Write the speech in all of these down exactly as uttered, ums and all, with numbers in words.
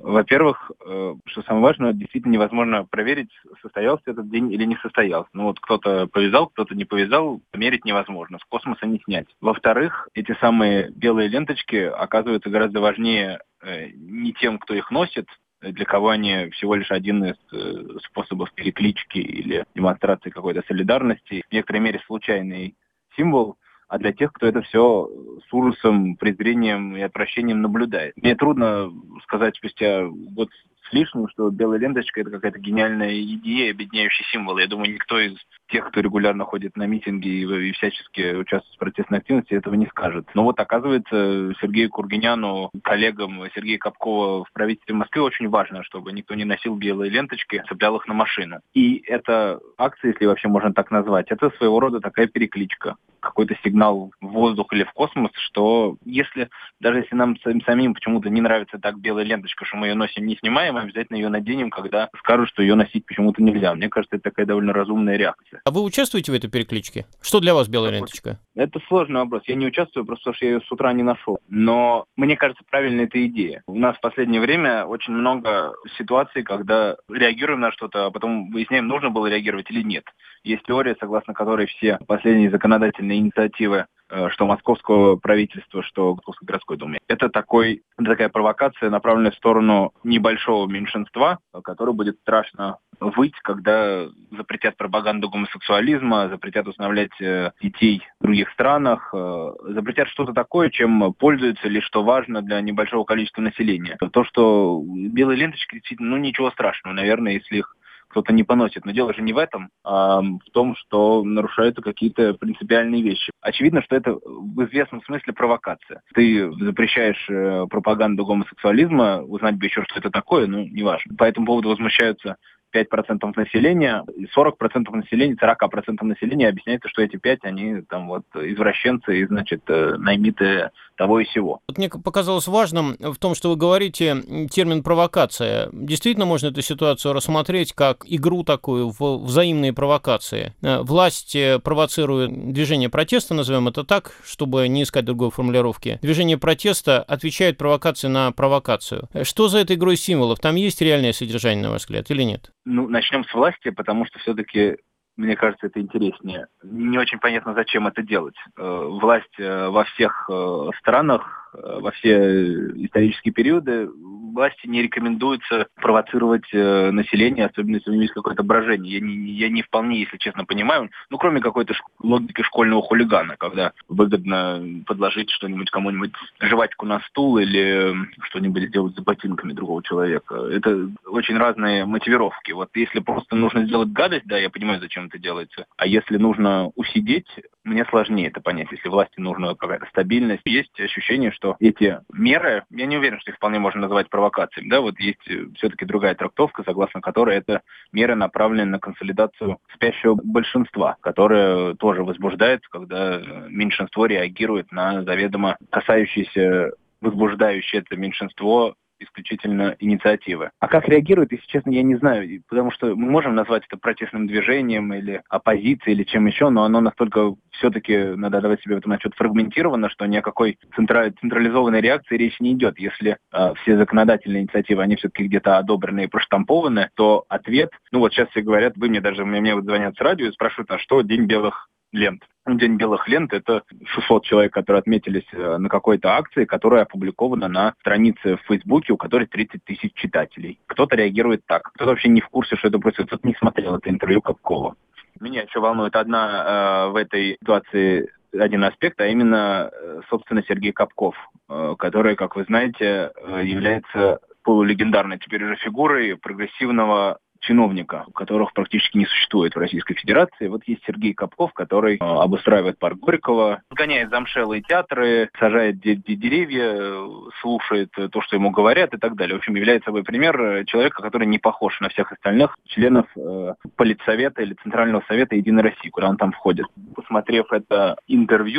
Во-первых, э, что самое важное, действительно невозможно проверить, состоялся этот день или не состоялся. Ну вот кто-то повязал, кто-то не повязал, померить невозможно, с космоса не снять. Во-вторых, эти самые белые ленточки оказываются гораздо важнее э, не тем, кто их носит, для кого они всего лишь один из э, способов переклички или демонстрации какой-то солидарности, в некоторой мере случайный символ, а для тех, кто это все с ужасом, презрением и отвращением наблюдает. Мне трудно сказать спустя год с лишним, что белая ленточка — это какая-то гениальная идея, объединяющий символ. Я думаю, никто из тех, кто регулярно ходит на митинги и, и всячески участвует в протестной активности, этого не скажет. Но вот, оказывается, Сергею Кургиняну, коллегам Сергея Капкова в правительстве Москвы очень важно, чтобы никто не носил белые ленточки, цеплял их на машину. И эта акция, если вообще можно так назвать, это своего рода такая перекличка, какой-то сигнал в воздух или в космос, что если, даже если нам самим почему-то не нравится так белая ленточка, что мы ее носим, не снимаем, мы обязательно ее наденем, когда скажут, что ее носить почему-то нельзя. Мне кажется, это такая довольно разумная реакция. А вы участвуете в этой перекличке? Что для вас белая ленточка? Это сложный вопрос. Я не участвую, просто потому что я ее с утра не нашел. Но мне кажется, правильная эта идея. У нас в последнее время очень много ситуаций, когда реагируем на что-то, а потом выясняем, нужно было реагировать или нет. Есть теория, согласно которой все последние законодательные инициативы, что московского правительства, что Московской городской думы. Это такой, такая провокация, направленная в сторону небольшого меньшинства, которое будет страшно выть, когда запретят пропаганду гомосексуализма, запретят усыновлять детей в других странах, запретят что-то такое, чем пользуются или что важно для небольшого количества населения. То, что белые ленточки, действительно, ну ничего страшного, наверное, если их кто-то не поносит. Но дело же не в этом, а в том, что нарушаются какие-то принципиальные вещи. Очевидно, что это в известном смысле провокация. Ты запрещаешь э, пропаганду гомосексуализма, узнать бы еще, что это такое, ну, неважно. По этому поводу возмущаются пять процентов населения, и сорок процентов населения, сорок процентов населения объясняется, что эти пять, они там вот извращенцы и, значит, наймиты того и сего. Вот мне показалось важным в том, что вы говорите термин «провокация». Действительно можно эту ситуацию рассмотреть как игру такую в взаимные провокации. Власть провоцирует движение протеста, назовем это так, чтобы не искать другой формулировки. Движение протеста отвечает провокацией на провокацию. Что за этой игрой символов? Там есть реальное содержание, на ваш взгляд, или нет? Ну, начнем с власти, потому что все-таки, мне кажется, это интереснее. Не очень понятно, зачем это делать. Власть во всех странах, во все исторические периоды, власти не рекомендуется провоцировать население, особенно если у него есть какое-то брожение. Я не, я не вполне, если честно, понимаю, ну, кроме какой-то ш- логики школьного хулигана, когда выгодно подложить что-нибудь кому-нибудь, жвачку на стул или что-нибудь сделать за ботинками другого человека. Это очень разные мотивировки. Вот если просто нужно сделать гадость, да, я понимаю, зачем это делается. А если нужно усидеть, мне сложнее это понять. Если власти нужна какая-то стабильность, есть ощущение, что эти меры, я не уверен, что их вполне можно назвать провокацией, да, вот есть все-таки другая трактовка, согласно которой это меры направлены на консолидацию спящего большинства, которое тоже возбуждается, когда меньшинство реагирует на заведомо касающиеся, возбуждающее это меньшинство исключительно инициативы. А как реагирует, если честно, я не знаю, потому что мы можем назвать это протестным движением или оппозицией, или чем еще, но оно настолько все-таки, надо давать себе в этом отчет, фрагментировано, что ни о какой центра- централизованной реакции речи не идет. Если э, все законодательные инициативы, они все-таки где-то одобрены и проштампованы, то ответ, ну вот сейчас все говорят, вы мне даже, мне, мне вот звонят с радио и спрашивают, а что День белых лент? День белых лент — это шестьсот человек, которые отметились на какой-то акции, которая опубликована на странице в Фейсбуке, у которой тридцать тысяч читателей. Кто-то реагирует так, кто-то вообще не в курсе, что это происходит, кто-то не смотрел это интервью Капкова. Меня еще волнует одна э, в этой ситуации один аспект, а именно, собственно, Сергей Капков, э, который, как вы знаете, э, является полулегендарной теперь уже фигурой прогрессивного чиновника, которых практически не существует в Российской Федерации. Вот есть Сергей Капков, который э, обустраивает парк Горького, гоняет замшелые театры, сажает де- де- деревья, слушает то, что ему говорят и так далее. В общем, является собой пример человека, который не похож на всех остальных членов э, Политсовета или Центрального Совета Единой России, куда он там входит. Посмотрев это интервью,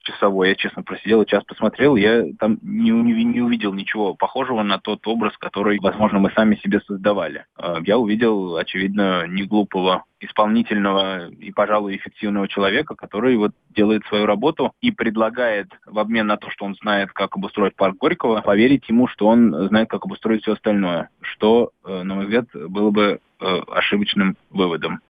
часовой. Я, честно, просидел и час посмотрел, я там не, не, не увидел ничего похожего на тот образ, который, возможно, мы сами себе создавали. Я увидел, очевидно, неглупого, исполнительного и, пожалуй, эффективного человека, который вот делает свою работу и предлагает в обмен на то, что он знает, как обустроить парк Горького, поверить ему, что он знает, как обустроить все остальное, что, на мой взгляд, было бы ошибочным выводом.